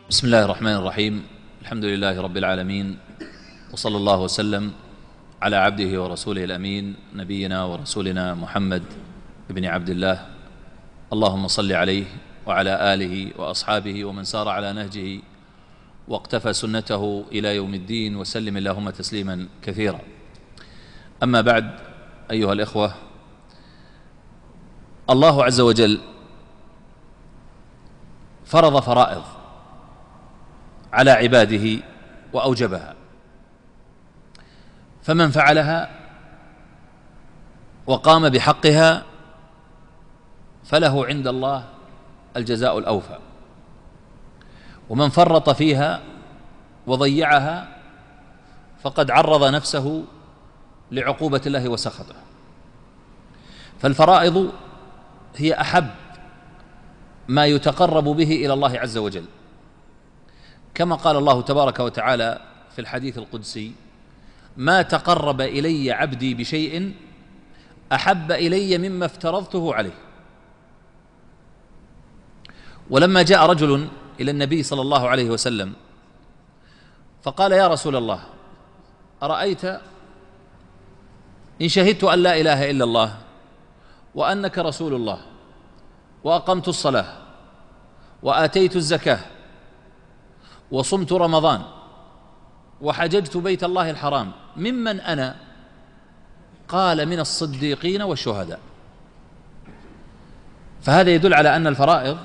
بسم الله الرحمن الرحيم. الحمد لله رب العالمين، وصلى الله وسلم على عبده ورسوله الأمين نبينا ورسولنا محمد بن عبد الله. اللهم صل عليه وعلى آله وأصحابه ومن سار على نهجه واقتفى سنته إلى يوم الدين، وسلم اللهم تسليما كثيرا. أما بعد، أيها الإخوة، الله عز وجل فرض فرائض على عباده وأوجبها، فمن فعلها وقام بحقها فله عند الله الجزاء الأوفى، ومن فرط فيها وضيعها فقد عرض نفسه لعقوبة الله وسخطه. فالفرائض هي أحب ما يتقرب به إلى الله عز وجل، كما قال الله تبارك وتعالى في الحديث القدسي: ما تقرب إلي عبدي بشيء أحب إلي مما افترضته عليه. ولما جاء رجل إلى النبي صلى الله عليه وسلم فقال: يا رسول الله، أرأيت إن شهدت أن لا إله إلا الله وأنك رسول الله وأقمت الصلاة وآتيت الزكاة وصمت رمضان وحججت بيت الله الحرام، ممن أنا؟ قال: من الصديقين والشهداء. فهذا يدل على أن الفرائض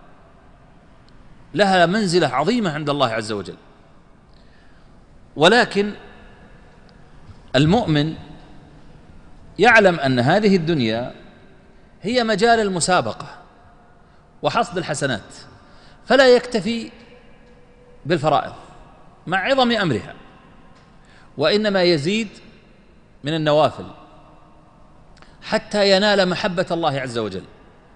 لها منزلة عظيمة عند الله عز وجل. ولكن المؤمن يعلم أن هذه الدنيا هي مجال المسابقة وحصد الحسنات، فلا يكتفي بالفرائض مع عظم أمرها، وإنما يزيد من النوافل حتى ينال محبة الله عز وجل،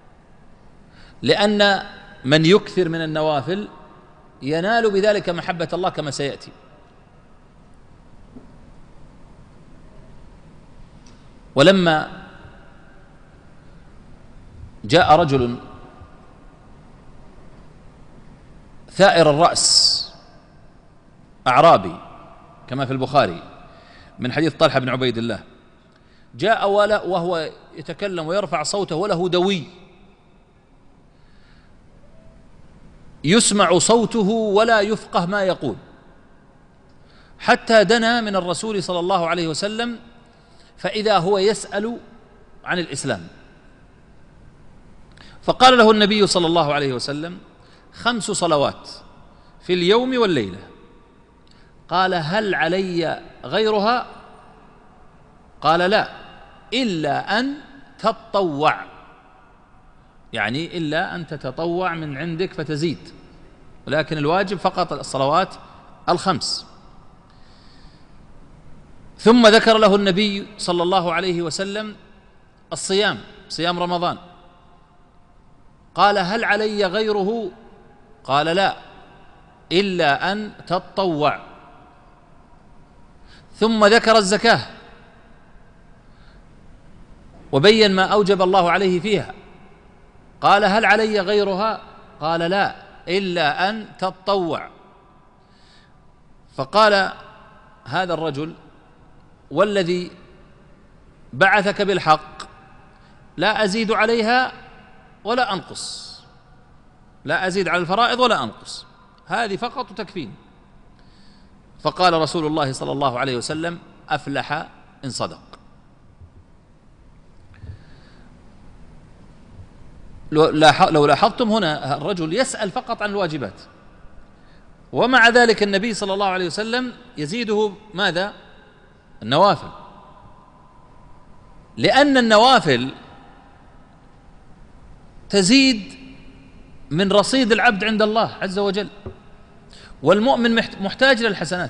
لأن من يكثر من النوافل ينال بذلك محبة الله كما سيأتي. ولما جاء رجل ثائر الرأس أعرابي كما في البخاري من حديث طلحة بن عبيد الله، جاء وهو يتكلم ويرفع صوته وله دوي، يسمع صوته ولا يفقه ما يقول، حتى دنا من الرسول صلى الله عليه وسلم فإذا هو يسأل عن الإسلام. فقال له النبي صلى الله عليه وسلم: 5 صلوات في اليوم والليلة. قال: هل علي غيرها؟ قال: لا، إلا أن تتطوع، يعني إلا أن تتطوع من عندك فتزيد، ولكن الواجب فقط الصلوات 5. ثم ذكر له النبي صلى الله عليه وسلم الصيام، صيام رمضان. قال: هل علي غيره؟ قال: لا، إلا أن تتطوع. ثم ذكر الزكاة وبين ما أوجب الله عليه فيها. قال: هل علي غيرها؟ قال: لا، إلا أن تتطوع. فقال هذا الرجل: والذي بعثك بالحق لا أزيد عليها ولا أنقص، لا أزيد على الفرائض ولا أنقص، هذه فقط تكفين. فقال رسول الله صلى الله عليه وسلم: أفلح إن صدق. لو لاحظتم هنا الرجل يسأل فقط عن الواجبات، ومع ذلك النبي صلى الله عليه وسلم يزيده ماذا؟ النوافل، لأن النوافل تزيد من رصيد العبد عند الله عز وجل، والمؤمن محتاج للحسنات،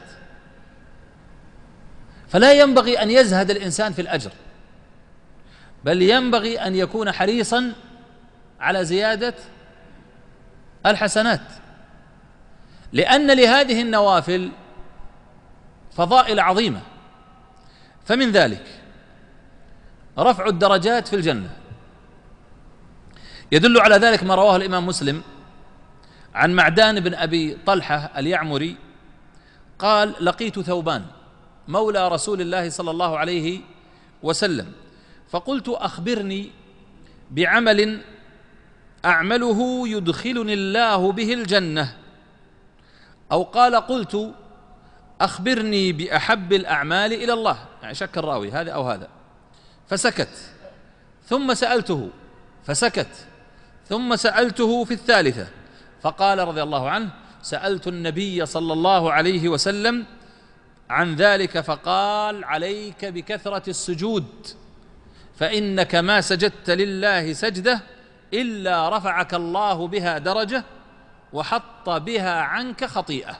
فلا ينبغي أن يزهد الإنسان في الأجر، بل ينبغي أن يكون حريصا على زيادة الحسنات، لأن لهذه النوافل فضائل عظيمة. فمن ذلك رفع الدرجات في الجنة. يدل على ذلك ما رواه الإمام مسلم عن معدان بن أبي طلحة اليعمري قال: لقيت ثوبان مولى رسول الله صلى الله عليه وسلم، فقلت: أخبرني بعمل أعمله يدخلني الله به الجنة، أو قال: قلت: أخبرني بأحب الأعمال إلى الله، يعني شك الراوي هذا أو هذا، فسكت، ثم سألته فسكت، ثم سألته في الثالثة فقال رضي الله عنه: سألت النبي صلى الله عليه وسلم عن ذلك فقال: عليك بكثرة السجود، فإنك ما سجدت لله سجدة إلا رفعك الله بها درجة وحط بها عنك خطيئة.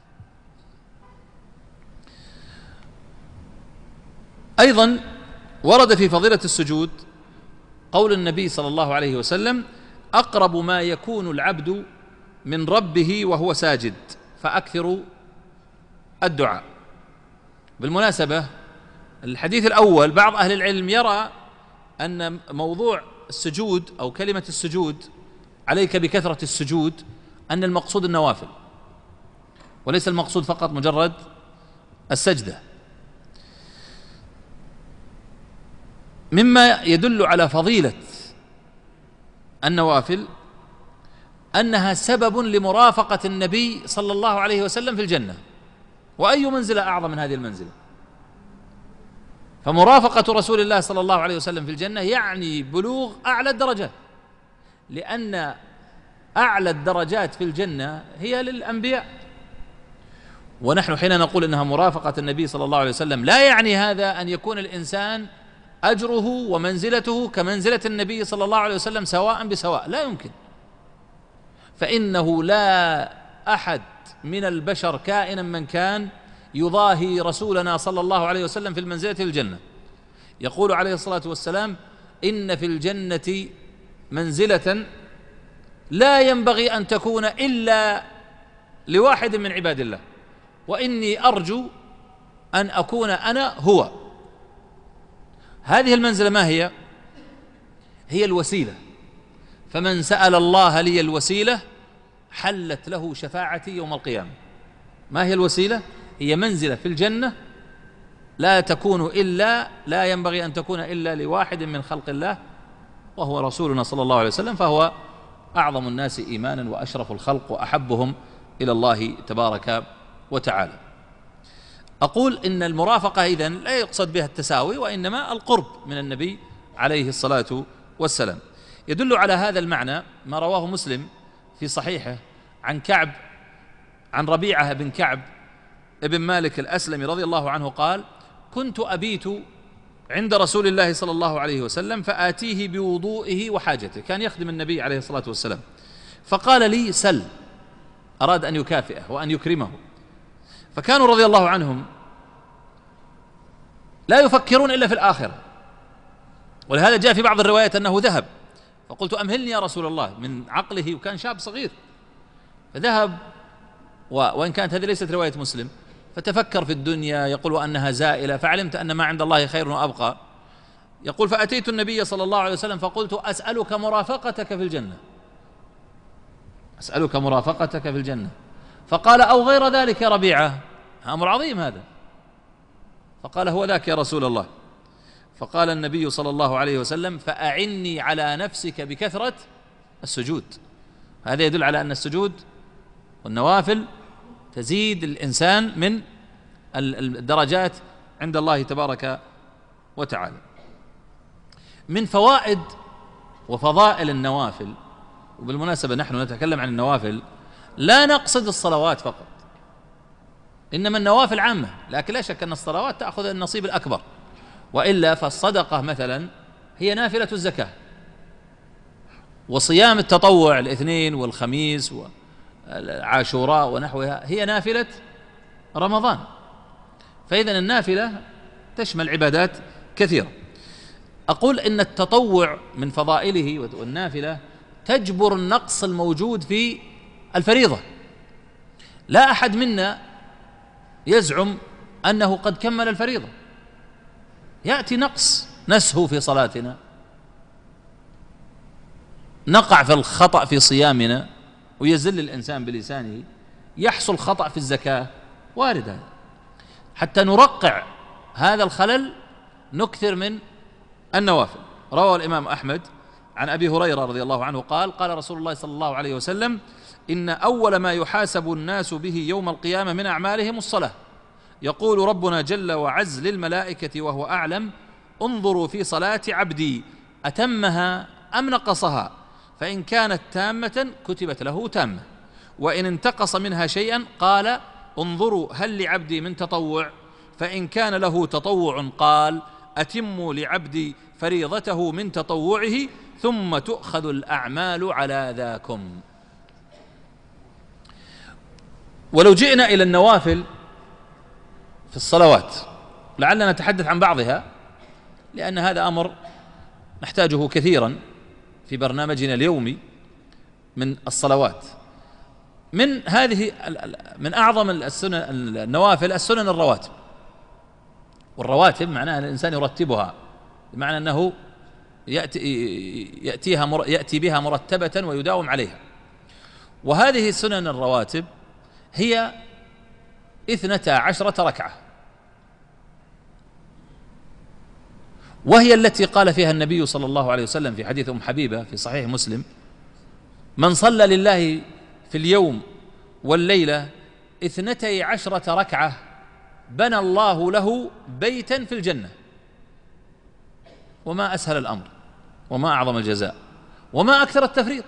أيضا ورد في فضيلة السجود قول النبي صلى الله عليه وسلم: أقرب ما يكون العبد من ربه وهو ساجد فأكثروا الدعاء. بالمناسبة الحديث الأول بعض أهل العلم يرى أن موضوع السجود أو كلمة السجود عليك بكثرة السجود أن المقصود النوافل، وليس المقصود فقط مجرد السجدة. مما يدل على فضيلة النوافل أنها سبب لمرافقة النبي صلى الله عليه وسلم في الجنة، وأي منزلة أعظم من هذه المنزلة؟ فمرافقة رسول الله صلى الله عليه وسلم في الجنة يعني بلوغ أعلى الدرجات، لأن أعلى الدرجات في الجنة هي للأنبياء، ونحن حين نقول إنها مرافقة النبي صلى الله عليه وسلم لا يعني هذا أن يكون الإنسان أجره ومنزلته كمنزلة النبي صلى الله عليه وسلم سواء بسواء، لا يمكن، فإنه لا أحد من البشر كائنا من كان يضاهي رسولنا صلى الله عليه وسلم في المنزلة في الجنة. يقول عليه الصلاة والسلام: إن في الجنة منزلة لا ينبغي أن تكون إلا لواحد من عباد الله، وإني أرجو أن أكون أنا هو. هذه المنزلة ما هي؟ هي الوسيلة، فمن سأل الله لي الوسيلة حلت له شفاعتي يوم القيامة. ما هي الوسيلة؟ هي منزلة في الجنة لا ينبغي أن تكون إلا لواحد من خلق الله، وهو رسولنا صلى الله عليه وسلم، فهو أعظم الناس إيمانا وأشرف الخلق وأحبهم إلى الله تبارك وتعالى. أقول إن المرافقة إذن لا يقصد بها التساوي، وإنما القرب من النبي عليه الصلاة والسلام. يدل على هذا المعنى ما رواه مسلم في صحيحه عن ربيعة بن كعب ابن مالك الأسلمي رضي الله عنه قال: كنت أبيت عند رسول الله صلى الله عليه وسلم فآتيه بوضوئه وحاجته، كان يخدم النبي عليه الصلاة والسلام، فقال لي: سل، أراد أن يكافئه وأن يكرمه. فكانوا رضي الله عنهم لا يفكرون إلا في الآخرة، ولهذا جاء في بعض الروايات أنه ذهب، فقلت: أمهلني يا رسول الله، من عقله، وكان شاب صغير، فذهب، وإن كانت هذه ليست رواية مسلم، فتفكر في الدنيا، يقول وأنها زائلة، فعلمت أن ما عند الله خير وأبقى. يقول: فأتيت النبي صلى الله عليه وسلم فقلت: أسألك مرافقتك في الجنة، أسألك مرافقتك في الجنة. فقال: أو غير ذلك يا ربيعة، أمر عظيم هذا. فقال: هو ذاك يا رسول الله. فقال النبي صلى الله عليه وسلم: فأعني على نفسك بكثرة السجود. هذا يدل على أن السجود والنوافل تزيد الإنسان من الدرجات عند الله تبارك وتعالى. من فوائد وفضائل النوافل، وبالمناسبة نحن نتكلم عن النوافل لا نقصد الصلوات فقط، إنما النوافل عامة، لكن لا شك أن الصلوات تأخذ النصيب الأكبر، وإلا فالصدقة مثلا هي نافلة الزكاة، وصيام التطوع الاثنين والخميس والعاشوراء ونحوها هي نافلة رمضان. فإذن النافلة تشمل عبادات كثيرة. أقول إن التطوع من فضائله والنافلة تجبر النقص الموجود في الفريضة. لا أحد منا يزعم أنه قد كمل الفريضة، يأتي نقص، نسهو في صلاتنا، نقع في الخطأ في صيامنا، ويزل الإنسان بلسانه، يحصل خطأ في الزكاة، وارد هذا. حتى نرقع هذا الخلل نكثر من النوافل. روى الإمام أحمد عن أبي هريرة رضي الله عنه قال: قال رسول الله صلى الله عليه وسلم: إن أول ما يحاسب الناس به يوم القيامة من أعمالهم الصلاة. يقول ربنا جل وعز للملائكة وهو أعلم: انظروا في صلاة عبدي أتمها أم نقصها، فإن كانت تامة كتبت له تامة، وإن انتقص منها شيئا قال: انظروا هل لعبدي من تطوع، فإن كان له تطوع قال: أتموا لعبدي فريضته من تطوعه ثم تؤخذ الأعمال على ذاكم. ولو جئنا إلى النوافل في الصلوات، لعلنا نتحدث عن بعضها، لأن هذا أمر نحتاجه كثيرا في برنامجنا اليومي من الصلوات. من أعظم النوافل السنن الرواتب. والرواتب معناها الإنسان يرتبها، بمعنى أنه يأتي بها مرتبة ويداوم عليها. وهذه السنن الرواتب هي 12 ركعة، وهي التي قال فيها النبي صلى الله عليه وسلم في حديث أم حبيبة في صحيح مسلم: من صلى لله في اليوم والليلة 12 ركعة بنى الله له بيتا في الجنة. وما أسهل الأمر، وما أعظم الجزاء، وما أكثر التفريط.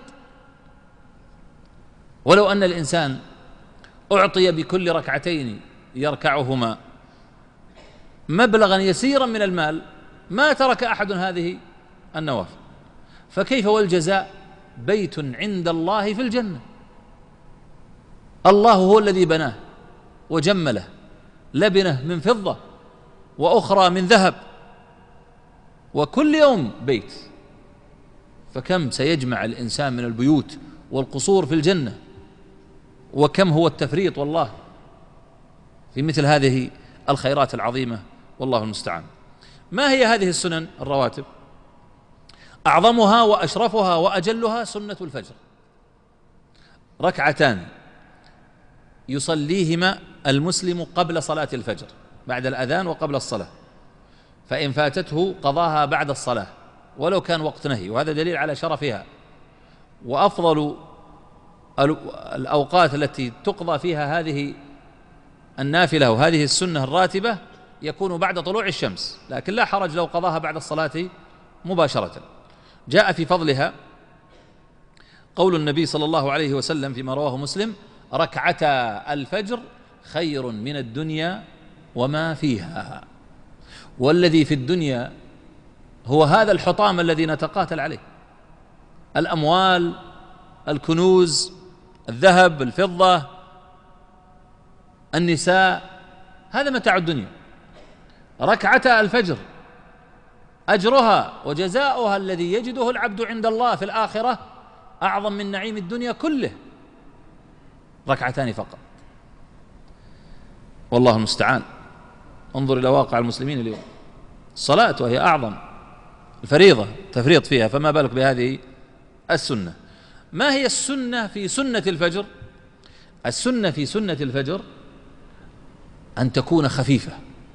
ولو أن الإنسان أعطي بكل ركعتين يركعهما مبلغا يسيرا من المال ما ترك أحد هذه النوافل، فكيف والجزاء؟ بيت عند الله في الجنة، الله هو الذي بناه وجمله، لبنه من فضة وأخرى من ذهب، وكل يوم بيت. فكم سيجمع الإنسان من البيوت والقصور في الجنة، وكم هو التفريط والله في مثل هذه الخيرات العظيمة، والله المستعان. ما هي هذه السنن الرواتب؟ أعظمها وأشرفها وأجلها سنة الفجر، ركعتان يصليهما المسلم قبل صلاة الفجر، بعد الأذان وقبل الصلاة، فإن فاتته قضاها بعد الصلاة ولو كان وقت نهي، وهذا دليل على شرفها. وأفضل الأوقات التي تقضى فيها هذه النافلة وهذه السنة الراتبة يكون بعد طلوع الشمس، لكن لا حرج لو قضاها بعد الصلاة مباشرة. جاء في فضلها قول النبي صلى الله عليه وسلم فيما رواه مسلم: ركعتا الفجر خير من الدنيا وما فيها. والذي في الدنيا هو هذا الحطام الذي نتقاتل عليه، الأموال، الكنوز، الذهب، الفضة، النساء، هذا متاع الدنيا. ركعتا الفجر أجرها وجزاؤها الذي يجده العبد عند الله في الآخرة أعظم من نعيم الدنيا كله، ركعتان فقط، والله المستعان. انظر إلى واقع المسلمين اليوم، الصلاة وهي أعظم الفريضة تفريط فيها، فما بالك بهذه السنة. ما هي السنة في سنة الفجر؟ السنة في سنة الفجر أن تكون خفيفة،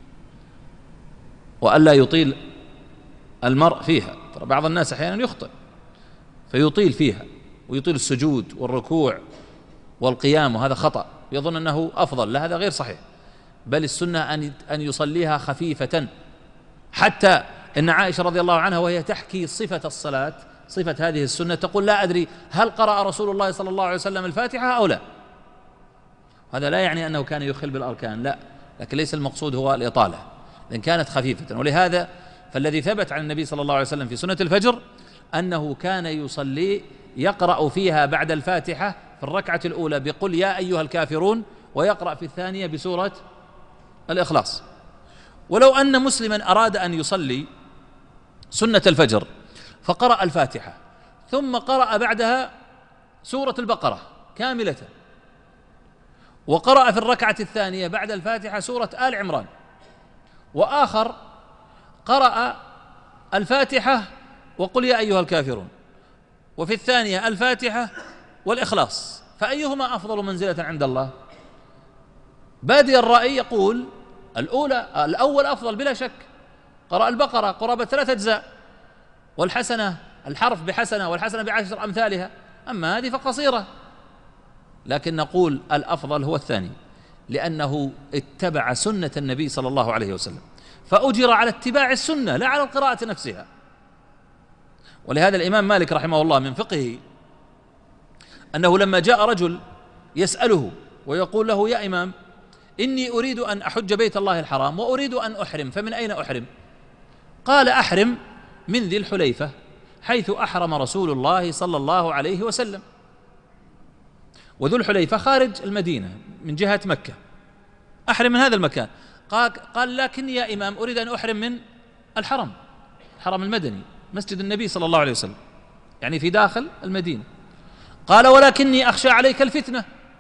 وألا يطيل المرء فيها. ترى بعض الناس أحيانا يخطئ فيطيل فيها، ويطيل السجود والركوع والقيام، وهذا خطأ، يظن أنه أفضل. لا، هذا غير صحيح، بل السنة أن يصليها خفيفة. حتى إن عائشة رضي الله عنها وهي تحكي صفة الصلاة، صفة هذه السنة، تقول: لا أدري هل قرأ رسول الله صلى الله عليه وسلم الفاتحة أو لا. هذا لا يعني أنه كان يخل بالأركان، لا، لكن ليس المقصود هو الإطالة، لأن كانت خفيفة. ولهذا فالذي ثبت عن النبي صلى الله عليه وسلم في سنة الفجر أنه كان يصلي يقرأ فيها بعد الفاتحة في الركعة الأولى بقل يا أيها الكافرون، ويقرأ في الثانية بسورة الإخلاص. ولو أن مسلما أراد أن يصلي سنة الفجر فقرأ الفاتحة ثم قرأ بعدها سورة البقرة كاملة، وقرأ في الركعة الثانية بعد الفاتحة سورة آل عمران، وآخر قرأ الفاتحة وقل يا أيها الكافرون، وفي الثانية الفاتحة والإخلاص، فأيهما أفضل منزلة عند الله؟ بادئ الرأي يقول الأول أفضل بلا شك، قرأ البقرة قرابة 3 أجزاء، والحسنة الحرف بحسنة والحسنة ب10 أمثالها، أما هذه فقصيرة. لكن نقول الأفضل هو الثاني، لأنه اتبع سنة النبي صلى الله عليه وسلم، فأجر على اتباع السنة لا على القراءة نفسها. ولهذا الإمام مالك رحمه الله من فقهه أنه لما جاء رجل يسأله ويقول له: يا إمام، إني أريد أن أحج بيت الله الحرام وأريد أن أحرم، فمن أين أحرم؟ قال: أحرم من ذي الحليفة، حيث أحرم رسول الله صلى الله عليه وسلم، وذو الحليفة خارج المدينة من جهة مكة، أحرم من هذا المكان. قال: لكن يا إمام أريد أن أحرم من الحرم المدني، مسجد النبي صلى الله عليه وسلم، يعني في داخل المدينة. قال: ولكني أخشى عليك الفتنة.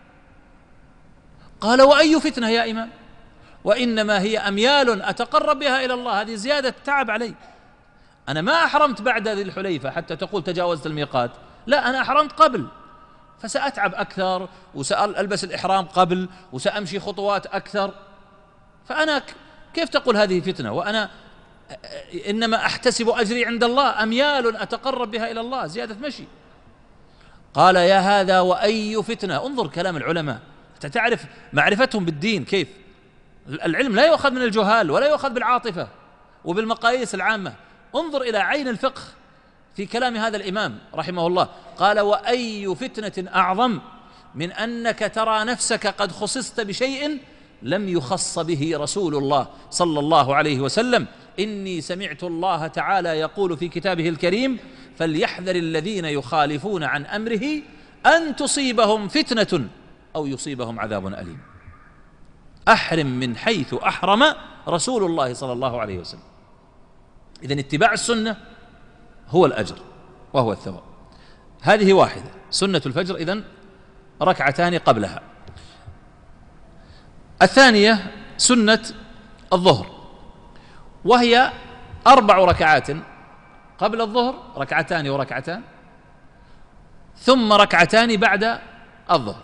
قال: وأي فتنة يا إمام؟ وإنما هي أميال أتقرب بها إلى الله، هذه زيادة تعب علي، أنا ما أحرمت بعد ذي الحليفة حتى تقول تجاوزت الميقات، لا، أنا أحرمت قبل، فسأتعب أكثر، وسألبس الإحرام قبل، وسأمشي خطوات أكثر، فأنا كيف تقول هذه فتنة وأنا إنما أحتسب أجري عند الله، أميال أتقرب بها إلى الله، زيادة مشي. قال: يا هذا وأي فتنة. انظر كلام العلماء، تعرف معرفتهم بالدين كيف. العلم لا يؤخذ من الجهال ولا يؤخذ بالعاطفة وبالمقاييس العامة. انظر إلى عين الفقه في كلام هذا الإمام رحمه الله. قال: وأي فتنة أعظم من أنك ترى نفسك قد خصصت بشيء لم يخص به رسول الله صلى الله عليه وسلم. إني سمعت الله تعالى يقول في كتابه الكريم: فليحذر الذين يخالفون عن أمره أن تصيبهم فتنة أو يصيبهم عذاب أليم. أحرم من حيث أحرم رسول الله صلى الله عليه وسلم. إذن اتباع السنة هو الأجر وهو الثواب. هذه واحدة، سنة الفجر، إذن ركعتان قبلها. الثانية سنة الظهر، وهي 4 ركعات قبل الظهر، ركعتان وركعتان، ثم ركعتان بعد الظهر.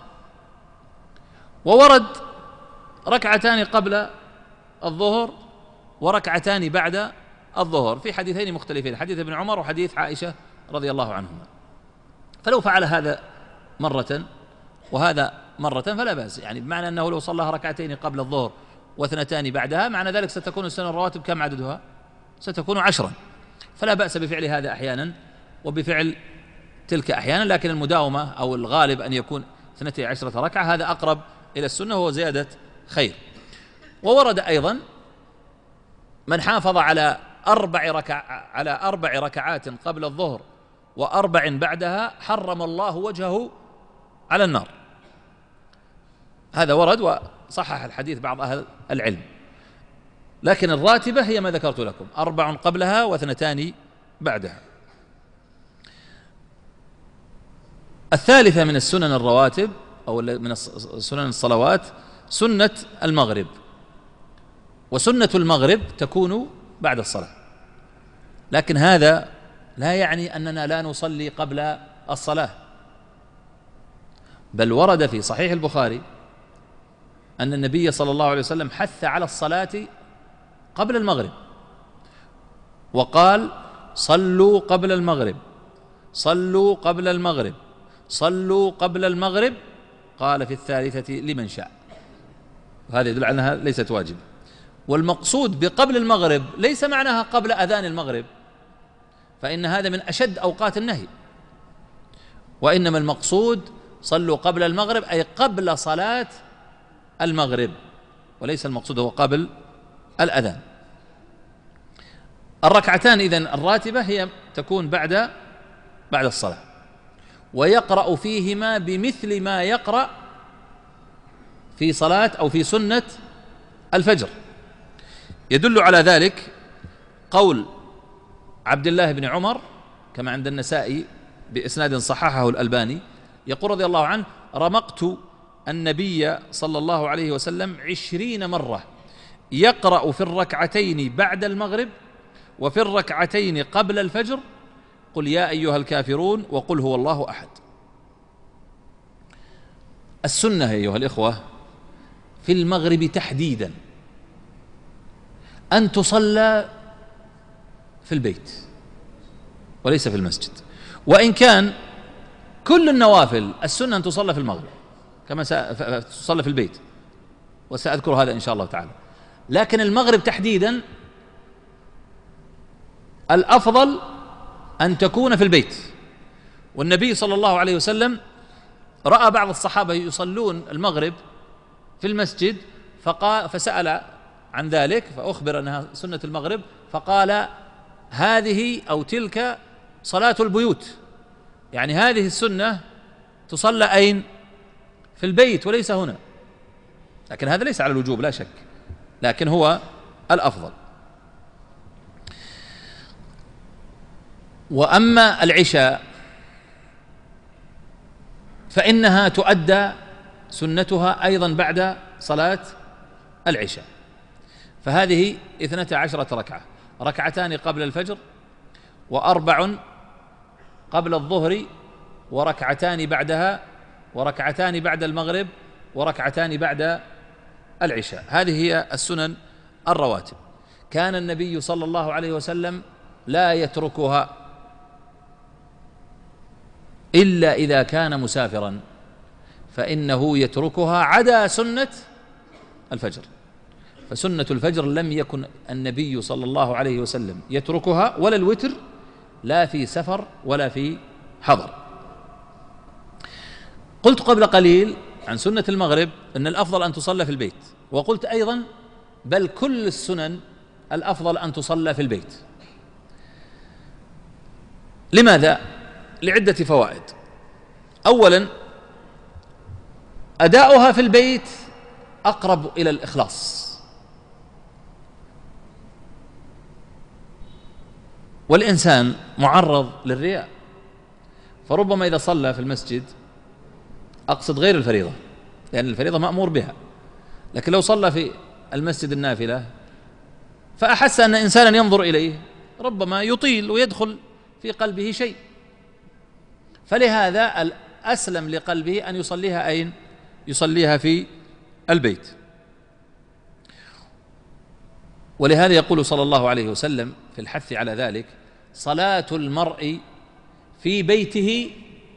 وورد ركعتان قبل الظهر وركعتان بعد الظهر في حديثين مختلفين، حديث ابن عمر وحديث عائشة رضي الله عنهما. فلو فعل هذا مرة وهذا مرة فلا بأس، يعني بمعنى أنه لو صلى ركعتين قبل الظهر واثنتان بعدها، معنى ذلك ستكون السنن الرواتب كم عددها؟ ستكون 10، فلا بأس بفعل هذا أحيانا وبفعل تلك أحيانا، لكن المداومة أو الغالب أن يكون 12 ركعة، هذا أقرب إلى السنة وهو زيادة خير. وورد أيضا من حافظ على 4 ركعات قبل الظهر و4 بعدها حرم الله وجهه على النار، هذا ورد وصحح الحديث بعض أهل العلم، لكن الراتبة هي ما ذكرت لكم، 4 قبلها و2 بعدها. الثالثة من السنن الرواتب أو من سنن الصلوات سنة المغرب، وسنة المغرب تكون بعد الصلاة، لكن هذا لا يعني أننا لا نصلي قبل الصلاة، بل ورد في صحيح البخاري أن النبي صلى الله عليه وسلم حث على الصلاة قبل المغرب، وقال: صلوا قبل المغرب، صلوا قبل المغرب، صلوا قبل المغرب، قال في الثالثة لمن شاء، وهذا يدل على أنها ليست واجبة. والمقصود بقبل المغرب ليس معناها قبل أذان المغرب، فإن هذا من أشد أوقات النهي، وإنما المقصود صلوا قبل المغرب أي قبل صلاة المغرب، وليس المقصود هو قبل الأذان. الركعتان إذن الراتبة هي تكون بعد الصلاة، ويقرأ فيهما بمثل ما يقرأ في صلاة أو في سنة الفجر. يدل على ذلك قول عبد الله بن عمر كما عند النسائي بإسناد صححه الألباني، يقول رضي الله عنه: رمقت النبي صلى الله عليه وسلم 20 مرة يقرأ في الركعتين بعد المغرب وفي الركعتين قبل الفجر قل يا أيها الكافرون وقل هو الله أحد. السنة أيها الإخوة في المغرب تحديدا أن تصلى في البيت وليس في المسجد، وإن كان كل النوافل السنة أن تصلى في المغرب كما تصلى في البيت، وسأذكر هذا إن شاء الله تعالى، لكن المغرب تحديدا الأفضل أن تكون في البيت. والنبي صلى الله عليه وسلم رأى بعض الصحابة يصلون المغرب في المسجد فسأل عن ذلك فأخبر أنها سنة المغرب، فقال هذه أو تلك صلاة البيوت، يعني هذه السنة تصلى أين؟ في البيت وليس هنا. لكن هذا ليس على الوجوب لا شك، لكن هو الأفضل. وأما العشاء فإنها تؤدى سنتها أيضا بعد صلاة العشاء، فهذه 12 ركعة، ركعتان قبل الفجر، وأربع قبل الظهر، وركعتان بعدها، وركعتان بعد المغرب، وركعتان بعد العشاء. هذه هي السنن الرواتب. كان النبي صلى الله عليه وسلم لا يتركها إلا إذا كان مسافرا، فإنه يتركها عدا سنة الفجر، فسنة الفجر لم يكن النبي صلى الله عليه وسلم يتركها، ولا الوتر، لا في سفر ولا في حضر. قلت قبل قليل عن سنة المغرب أن الأفضل أن تصلى في البيت، وقلت أيضا بل كل السنن الأفضل أن تصلى في البيت. لماذا؟ لعدة فوائد. أولا أداؤها في البيت أقرب إلى الإخلاص، والإنسان معرض للرياء، فربما إذا صلى في المسجد، أقصد غير الفريضة لأن الفريضة مأمور بها، لكن لو صلى في المسجد النافلة فأحس أن إنسانا ينظر إليه ربما يطيل ويدخل في قلبه شيء، فلهذا الأسلم لقلبه أن يصليها أين؟ يصليها في البيت. ولهذا يقول صلى الله عليه وسلم في الحث على ذلك: صلاة المرء في بيته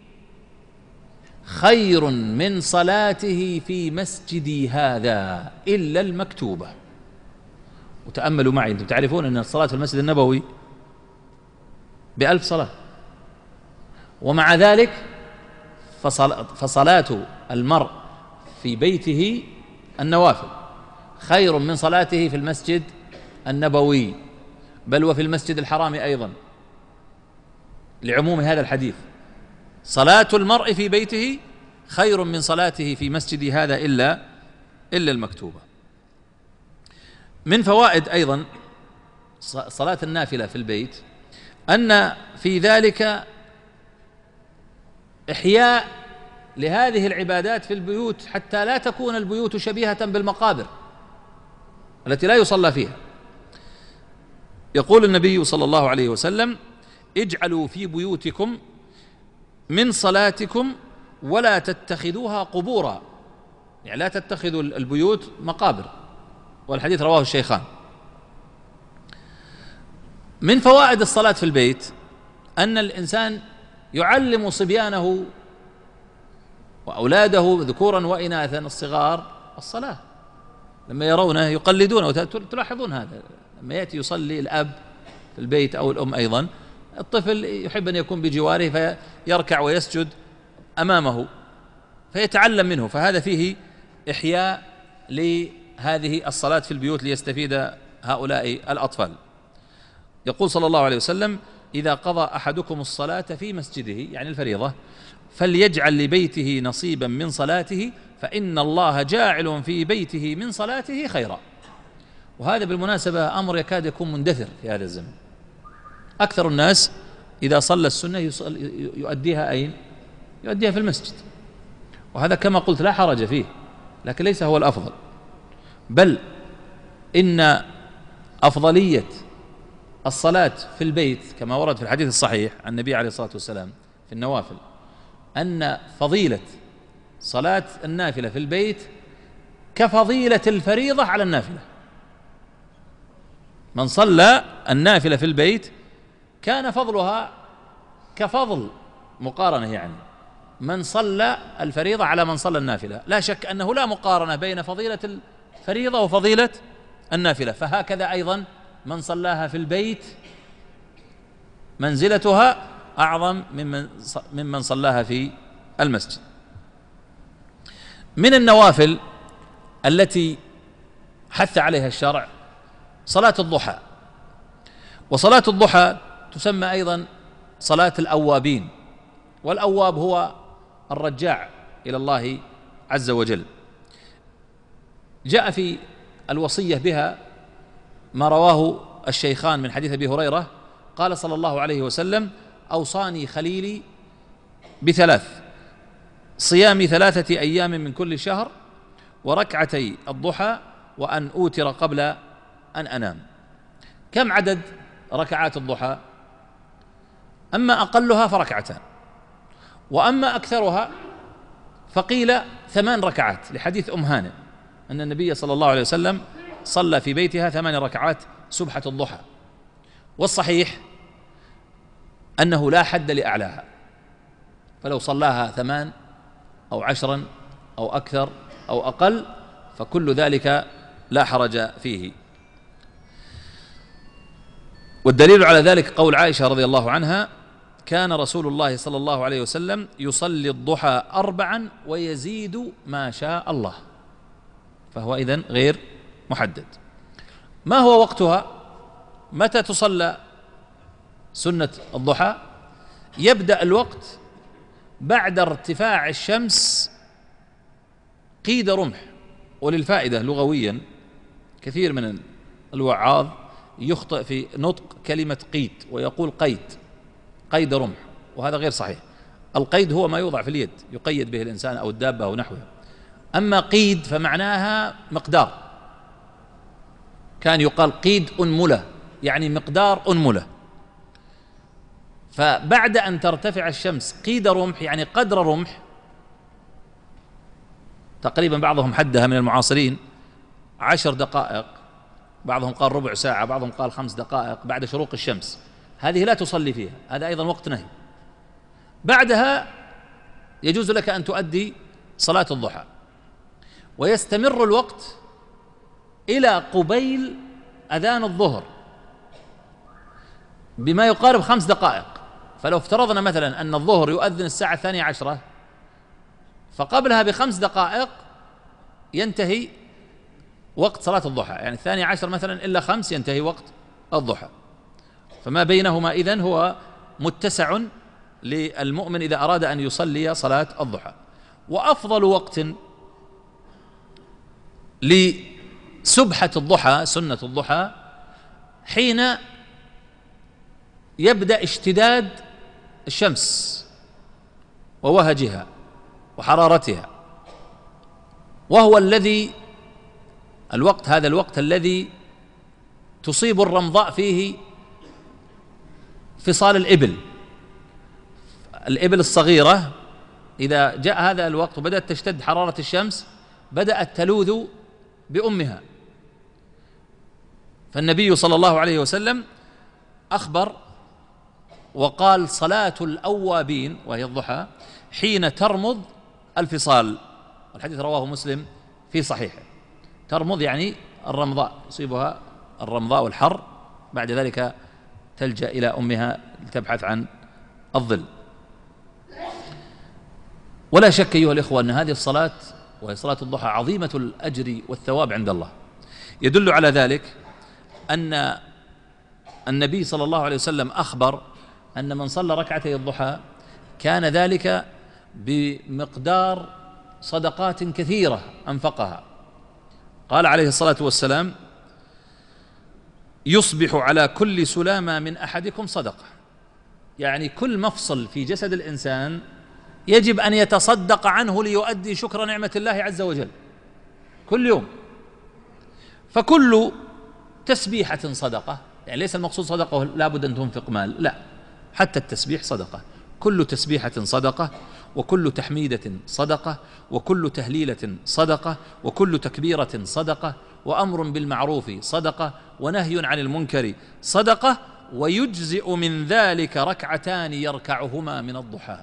خير من صلاته في مسجدي هذا إلا المكتوبة. وتأملوا معي، أنتم تعرفون أن الصلاة في المسجد النبوي ب1000 صلاة، ومع ذلك فصلاة المرء في بيته النوافل خير من صلاته في المسجد النبوي، بل وفي المسجد الحرام أيضا، لعموم هذا الحديث: صلاة المرء في بيته خير من صلاته في مسجد هذا إلا المكتوبة. من فوائد أيضا صلاة النافلة في البيت أن في ذلك إحياء لهذه العبادات في البيوت، حتى لا تكون البيوت شبيهة بالمقابر التي لا يصلى فيها. يقول النبي صلى الله عليه وسلم: اجعلوا في بيوتكم من صلاتكم ولا تتخذوها قبورا، يعني لا تتخذوا البيوت مقابر، والحديث رواه الشيخان. من فوائد الصلاة في البيت أن الإنسان يعلم صبيانه وأولاده ذكورا وإناثا الصغار الصلاة، لما يرونه يقلدونه. تلاحظون هذا لما يأتي يصلي الأب في البيت أو الأم أيضا، الطفل يحب أن يكون بجواره فيركع ويسجد أمامه فيتعلم منه، فهذا فيه إحياء لهذه الصلاة في البيوت ليستفيد هؤلاء الأطفال. يقول صلى الله عليه وسلم: إذا قضى أحدكم الصلاة في مسجده، يعني الفريضة، فليجعل لبيته نصيبا من صلاته فإن الله جاعل في بيته من صلاته خيرا. وهذا بالمناسبة أمر يكاد يكون مندثر في هذا الزمن. أكثر الناس إذا صلى السنة يؤديها أين؟ يؤديها في المسجد، وهذا كما قلت لا حرج فيه، لكن ليس هو الأفضل، بل إن أفضلية الصلاة في البيت كما ورد في الحديث الصحيح عن النبي عليه الصلاة والسلام في النوافل أن فضيلة صلاة النافلة في البيت كفضيلة الفريضة على النافلة. من صلى النافلة في البيت كان فضلها كفضل مقارنة، يعني من صلى الفريضة على من صلى النافلة. لا شك أنه لا مقارنة بين فضيلة الفريضة وفضيلة النافلة، فهكذا أيضا من صلاها في البيت منزلتها أعظم ممن صلاها في المسجد. من النوافل التي حث عليها الشرع صلاة الضحى، وصلاة الضحى تسمى أيضا صلاة الأوابين، والأواب هو الرجاع إلى الله عز وجل. جاء في الوصية بها ما رواه الشيخان من حديث أبي هريرة قال صلى الله عليه وسلم: أوصاني خليلي بثلاث: صيام 3 أيام من كل شهر، وركعتي الضحى، وأن أوتر قبل أن أنام. كم عدد ركعات الضحى؟ أما أقلها فركعتان، وأما أكثرها فقيل 8 ركعات، لحديث هانئ أن النبي صلى الله عليه وسلم صلى في بيتها 8 ركعات سبحة الضحى. والصحيح أنه لا حد لأعلاها، فلو صلاها 8 أو 10 أو أكثر أو أقل فكل ذلك لا حرج فيه. والدليل على ذلك قول عائشة رضي الله عنها: كان رسول الله صلى الله عليه وسلم يصلي الضحى 4 ويزيد ما شاء الله، فهو إذن غير محدد. ما هو وقتها؟ متى تصلى سنة الضحى؟ يبدأ الوقت بعد ارتفاع الشمس قيد رمح. وللفائدة لغويا كثير من الوعاظ يخطئ في نطق كلمة قيد ويقول قيد رمح، وهذا غير صحيح. القيد هو ما يوضع في اليد يقيد به الإنسان أو الدابة أو نحوها، أما قيد فمعناها مقدار. كان يقال قيد أنملة، يعني مقدار أنملة. فبعد أن ترتفع الشمس قيد رمح يعني قدر رمح، تقريبا بعضهم حدها من المعاصرين 10 دقائق، بعضهم قال ربع ساعة، بعضهم قال 5 دقائق بعد شروق الشمس، هذه لا تصلي فيها، هذا أيضا وقت نهي. بعدها يجوز لك أن تؤدي صلاة الضحى، ويستمر الوقت إلى قبيل أذان الظهر بما يقارب 5 دقائق. فلو افترضنا مثلا أن الظهر يؤذن الساعة 12، فقبلها ب5 دقائق ينتهي وقت صلاة الضحى، يعني 12 مثلا إلا 5 ينتهي وقت الضحى، فما بينهما إذن هو متسع للمؤمن إذا أراد أن يصلي صلاة الضحى. وأفضل وقت لسبحة الضحى سنة الضحى حين يبدأ اشتداد الشمس ووهجها وحرارتها، وهو هذا الوقت الذي تصيب الرمضاء فيه فصال الإبل الصغيرة. إذا جاء هذا الوقت وبدأت تشتد حرارة الشمس بدأت تلوذ بأمها. فالنبي صلى الله عليه وسلم أخبر وقال: صلاة الأوابين، وهي الضحى، حين ترمض الفصال. والحديث رواه مسلم في صحيحه. ترمض يعني الرمضاء، يصيبها الرمضاء والحر، بعد ذلك تلجأ إلى أمها لتبحث عن الظل. ولا شك أيها الإخوة أن هذه الصلاة وهي صلاة الضحى عظيمة الأجر والثواب عند الله. يدل على ذلك أن النبي صلى الله عليه وسلم أخبر أن من صلى ركعتي الضحى كان ذلك بمقدار صدقات كثيرة أنفقها. قال عليه الصلاة والسلام: يصبح على كل سلامة من أحدكم صدقة، يعني كل مفصل في جسد الإنسان يجب أن يتصدق عنه ليؤدي شكر نعمة الله عز وجل كل يوم. فكل تسبيحة صدقة، يعني ليس المقصود صدقة لا بد أن تنفق مال، لا، حتى التسبيح صدقة، كل تسبيحة صدقة، وكل تحميدة صدقة، وكل تهليلة صدقة، وكل تكبيرة صدقة، وأمر بالمعروف صدقة، ونهي عن المنكر صدقة، ويجزئ من ذلك ركعتان يركعهما من الضحى.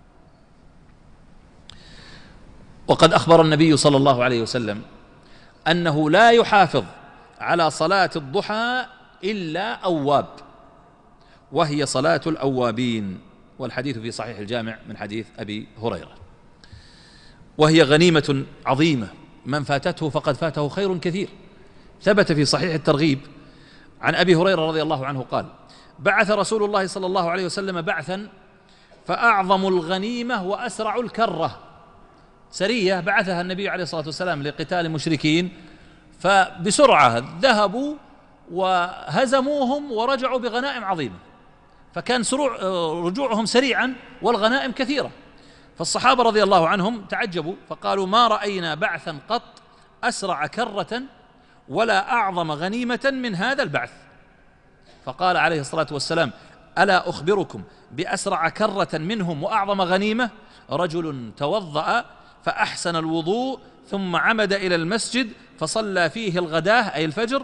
وقد أخبر النبي صلى الله عليه وسلم أنه لا يحافظ على صلاة الضحى إلا أواب، وهي صلاة الأوابين، والحديث في صحيح الجامع من حديث أبي هريرة. وهي غنيمة عظيمة، من فاتته فقد فاته خير كثير. ثبت في صحيح الترغيب عن أبي هريرة رضي الله عنه قال: بعث رسول الله صلى الله عليه وسلم بعثا فأعظم الغنيمة وأسرع الكرة، سرية بعثها النبي عليه الصلاة والسلام لقتال المشركين، فبسرعة ذهبوا وهزموهم ورجعوا بغنائم عظيمة، فكان رجوعهم سريعا والغنائم كثيرة. فالصحابة رضي الله عنهم تعجبوا فقالوا: ما رأينا بعثا قط أسرع كرة ولا أعظم غنيمة من هذا البعث. فقال عليه الصلاة والسلام: ألا أخبركم بأسرع كرة منهم وأعظم غنيمة؟ رجل توضأ فأحسن الوضوء ثم عمد إلى المسجد فصلى فيه الغداة أي الفجر،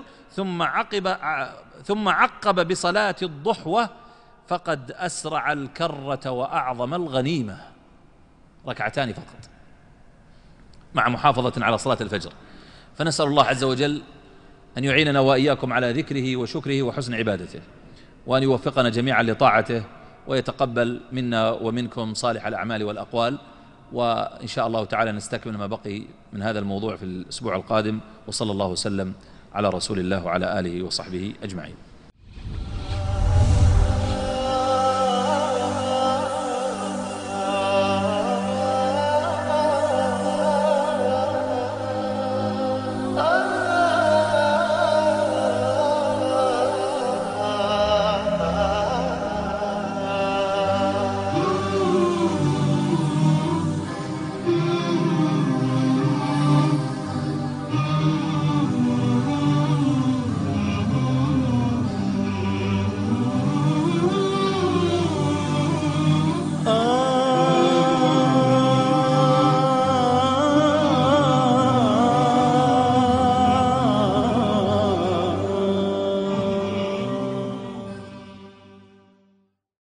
ثم عقب بصلاة الضحوة، فقد أسرع الكرة وأعظم الغنيمة، ركعتان فقط مع محافظة على صلاة الفجر. فنسأل الله عز وجل أن يعيننا وإياكم على ذكره وشكره وحسن عبادته، وأن يوفقنا جميعا لطاعته، ويتقبل منا ومنكم صالح الأعمال والأقوال. وإن شاء الله تعالى نستكمل ما بقي من هذا الموضوع في الأسبوع القادم، وصلى الله وسلم على رسول الله وعلى آله وصحبه أجمعين.